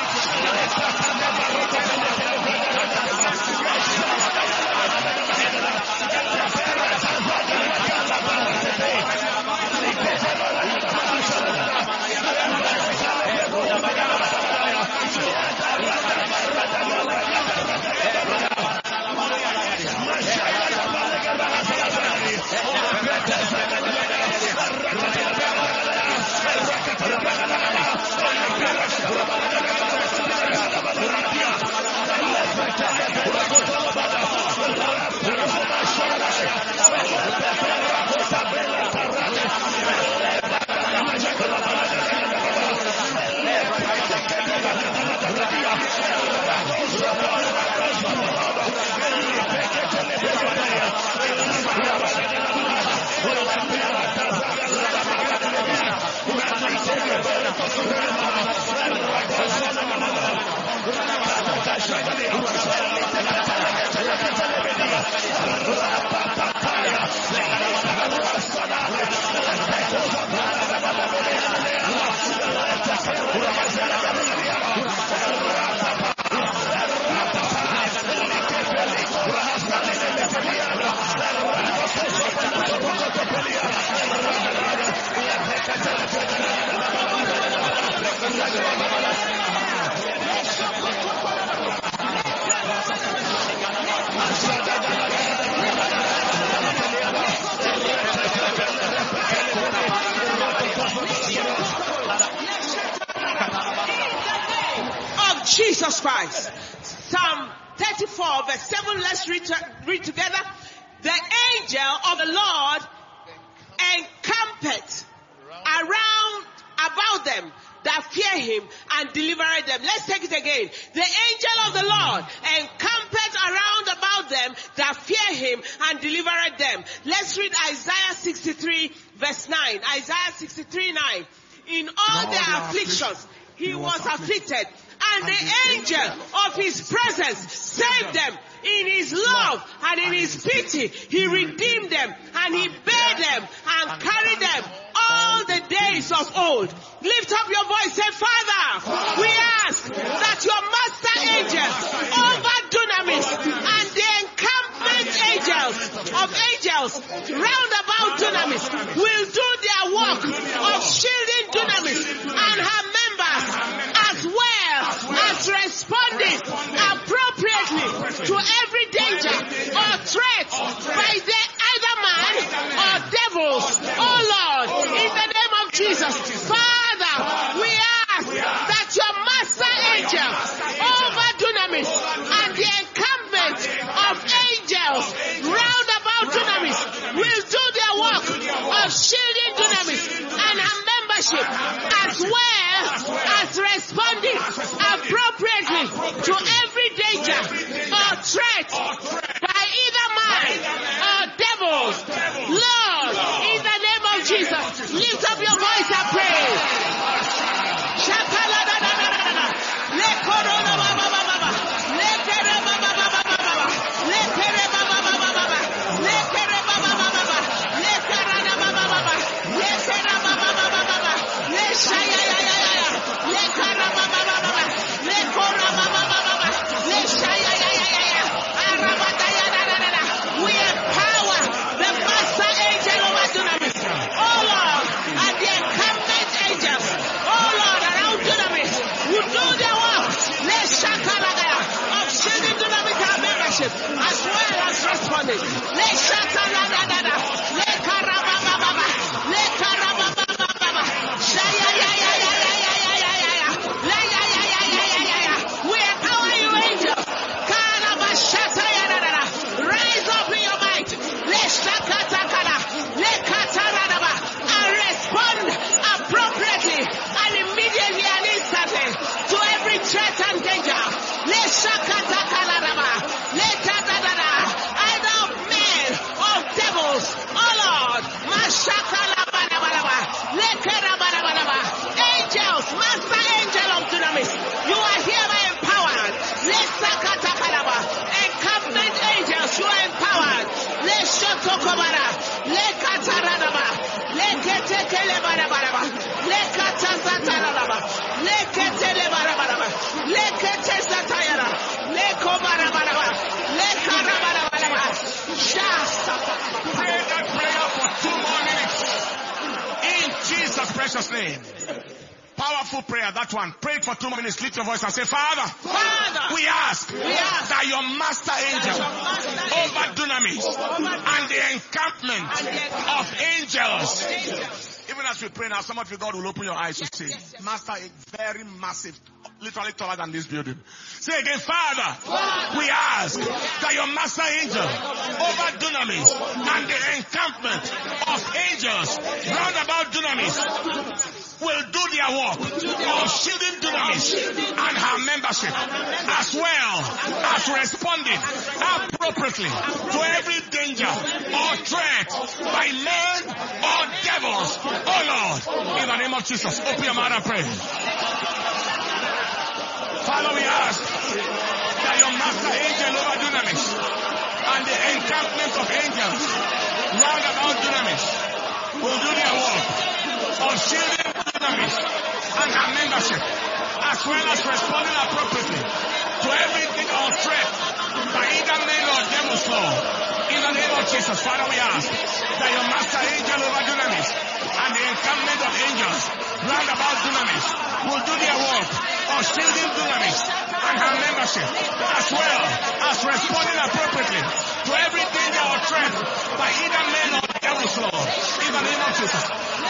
Jesus Christ. Psalm thirty-four verse seven, let's read, to, read together. The angel of the Lord encampeth around about them that fear him and delivereth them. Let's take it again. The angel of the Lord encampeth around about them that fear him and delivereth them. Let's read Isaiah sixty-three verse nine. Isaiah sixty-three nine. In all, In all their, their afflictions, he, he was afflicted. afflicted. And the angel of his presence saved them. In his love and in his pity, he redeemed them and he bare them and carried them all the days of old. Lift up your voice, say, Father, we ask that your master angels over Dunamis and the encampment angels of angels round about Dunamis will do their work of shielding Dunamis and her members as well dunamis. Le shakaradadada. Le karabababa. Le karabababa. Shaya ya ya ya ya ya ya ya ya ya. La ya ya ya ya ya ya ya. We empower you, angels. Karabashata ya da da da. Rise up in your might. Le shakatakala. Le kataradaba. And respond appropriately and immediately and instantly to every threat and danger. Le shakatakaraba. Le tadadada. Either of men or devils. Oh Lord. Mashakalabalaba. Le karabalaba. Angels. Master angel of dunamis. You are hereby empowered. Le sakatakaraba. Encampment angels. You are empowered. Le shotokobara. Le kataradaba. Le ketekelebaraba. Le katasataraba. Le ketelebarabaraba. Le ketesatayara. Le kobarabaraba. Le karabarabaraba. Shasta. Pray that prayer for two more minutes. In Jesus' precious name. Powerful prayer, that one. Pray it for two more minutes. Lift your voice and say, Father, Father, we ask, we ask that your master angel your master over dunamis and the encampment of angels. Even as we pray now, some of you, God will open your eyes to see. yes, yes. Master, a very massive, literally taller than this building. Say again, Father, Father, we ask that your master angel over dunamis and the encampment of angels round about dunamis will do their work of shielding dunamis and her membership, as well as responding appropriately to every danger or threat by men or devils. Oh Lord, in the name of Jesus, open your mouth and pray. Father, we ask that your master angel over dunamis and the encampment of angels round about dunamis will do their work of shielding dunamis and her membership, as well as responding appropriately to everything or threat by either men or devil's law. In the name of Jesus, Father, we ask that your master angel over dunamis and the encampment of angels round about dunamis will do their work of shielding dunamis and her membership, as well as responding appropriately to every danger or threat by either men or devil's law. In the name of Jesus.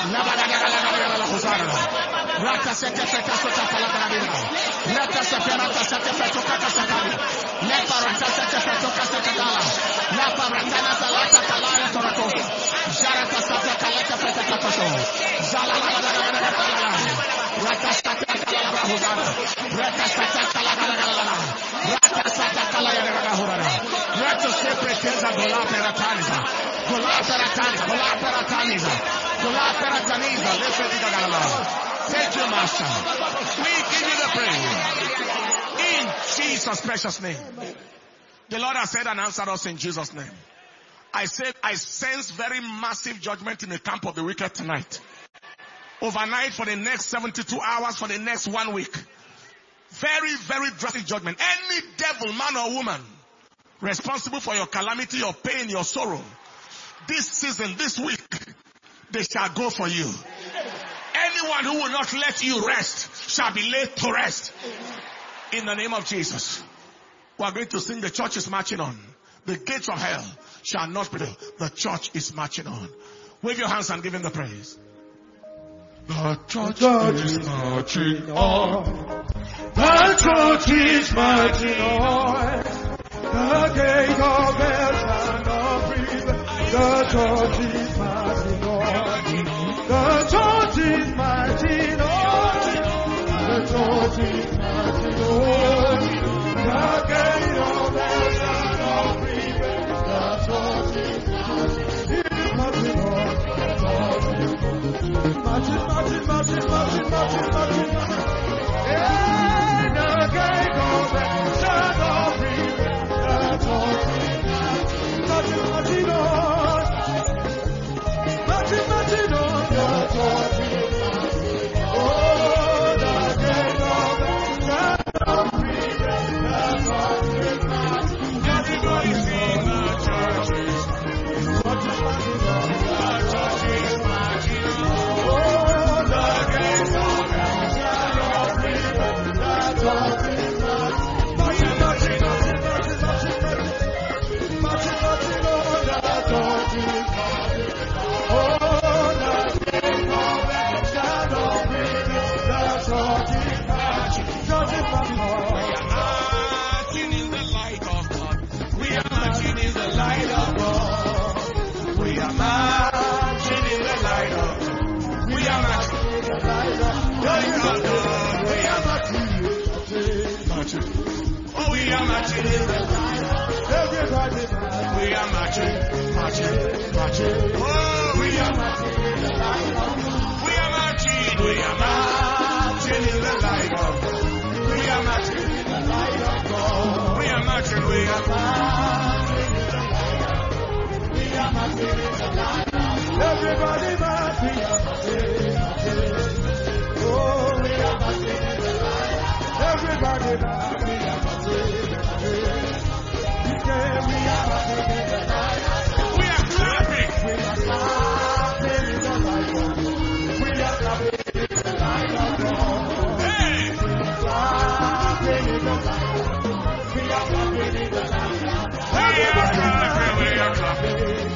Thank you, Master. We give you the praise. In Jesus' precious name. The Lord has said and answered us in Jesus' name. I said, I sense very massive judgment in the camp of the wicked tonight. Overnight, for the next seventy-two hours, for the next one week. Very, very drastic judgment. Any devil, man or woman, responsible for your calamity, your pain, your sorrow, this season, this week, they shall go for you. Anyone who will not let you rest shall be laid to rest. In the name of Jesus. We are going to sing The Church is Marching On. The gates of hell shall not prevail. The church is marching on. Wave your hands and give him the praise. The church is marching on. The church is marching on. The gate of hell shall not prevail. The church is marching on. The church is marching on. The church is marching on. The gate of hell shall not prevail. The church is marching on. Marching, marching, marching, marching, marching, marching, marching. And the gate of hell shall not prevail. The church is marching, marching on. are marching in the light. Everybody, we are marching, marching, marching. Oh, we are marching in the light. We are marching, we are marching in the light of God. We are marching in the light of God. We are marching, we are marching in the light of God. We are marching in the light of God. Everybody marching, we are marching, marching. Oh, we are marching in the light. Everybody marching, we are marching, marching. Yeah, we are marching in the light. We are clapping. We are clapping in the light of God. We are clapping in the light of God. Hey! We are clapping in the light of God. We are clapping in the light of God. Everybody clapping, we are clapping.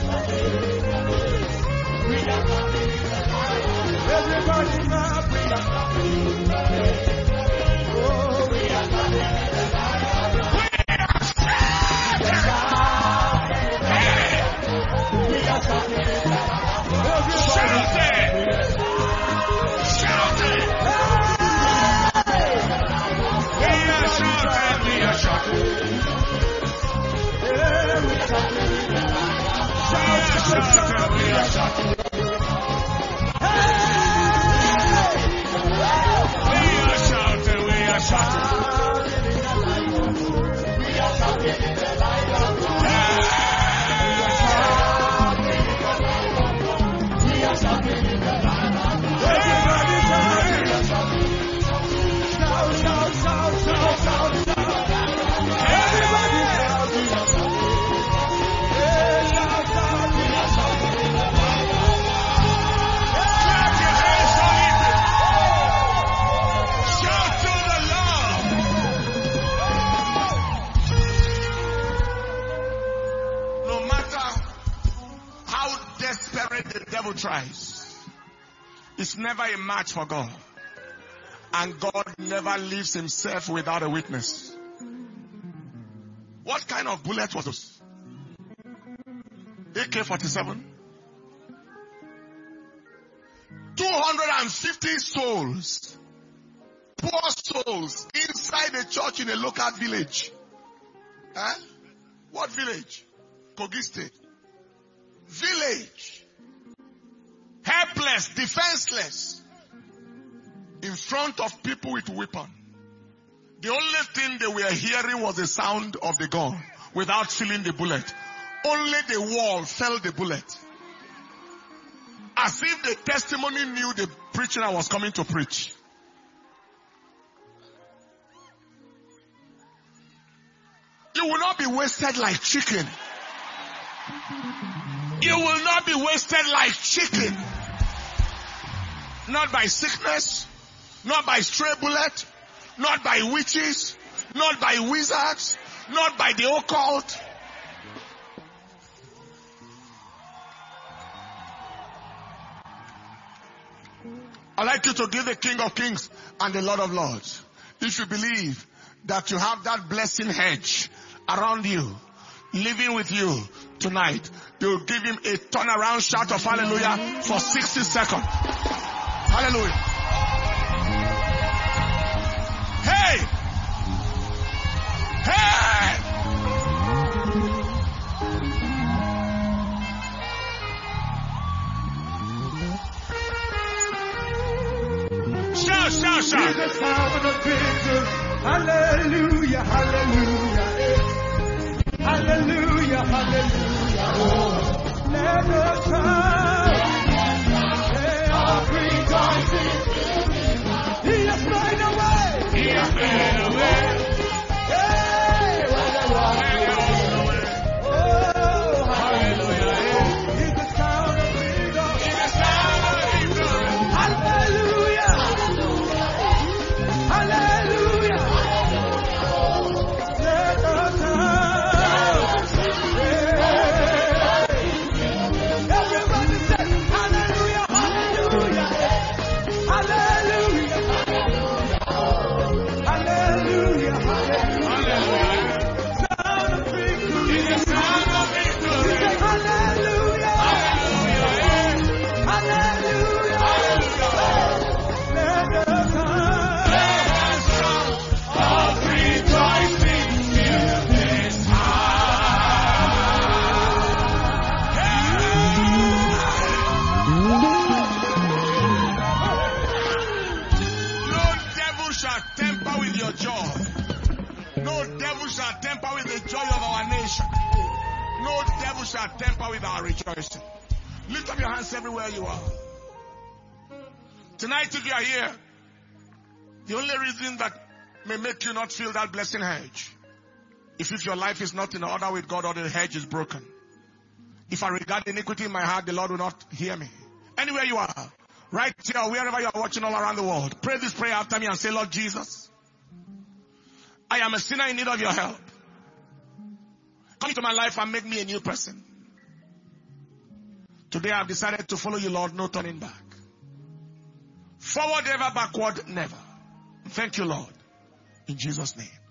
We are clapping in the light of God. Everybody clap, we are clapping. Oh, we are clapping in the light of God. We are clapping. We are clapping in the light of God. Shout it! Shout it! We are shouting, we are shouting. Yeah, we are shouting. Shout, shout, shout, we are shouting. We are shouting, we are shouting. We are shouting in the light of God. We are shouting in the light of God. Everybody shouting. Shout, shout, shout, shout, shout, shout. Everybody shouting. Hey, shout, shout, we are shouting in the light of God. Clap your hands, solid. Shout to the Lord. No matter how desperate the devil tries, it's never a match for God. And God never leaves himself without a witness. What kind of bullet was this? A K forty-seven? two hundred fifty souls, poor souls, inside the church in a local village. Eh? What village? Kogi State. Village. Helpless, defenseless. In front of people with weapon. The only thing they were hearing was the sound of the gun without feeling the bullet. Only the wall felt the bullet. As if the testimony knew the preacher was coming to preach. You will not be wasted like chicken. You will not be wasted like chicken. Not by sickness, not by stray bullet, not by witches, not by wizards, not by the occult. I'd like you to give the King of Kings and the Lord of Lords. If you believe that you have that blessing hedge around you, living with you tonight, you will give him a turnaround shout of hallelujah for sixty seconds. Hallelujah. Hey! Hey! Shout, shout, shout. He's the sound of victory. Hallelujah, hallelujah. Hallelujah, hallelujah. Oh, let us shout. They are rejoicing. He has made a way. He has made a way. Hey, where the Lord is. Oh, hallelujah. He's the sound of freedom. He's the sound of freedom. Hallelujah. Hallelujah. joy of our nation. No devil shall temper with our rejoicing. Lift up your hands everywhere you are. Tonight, if you are here, the only reason that may make you not feel that blessing hedge, if, if your life is not in order with God or the hedge is broken. If I regard iniquity in my heart, the Lord will not hear me. Anywhere you are, right here, wherever you are watching all around the world, pray this prayer after me and say, Lord Jesus, I am a sinner in need of your help. Come into my life and make me a new person. Today I have decided to follow you, Lord, no turning back. Forward ever, backward never. Thank you, Lord. In Jesus' name.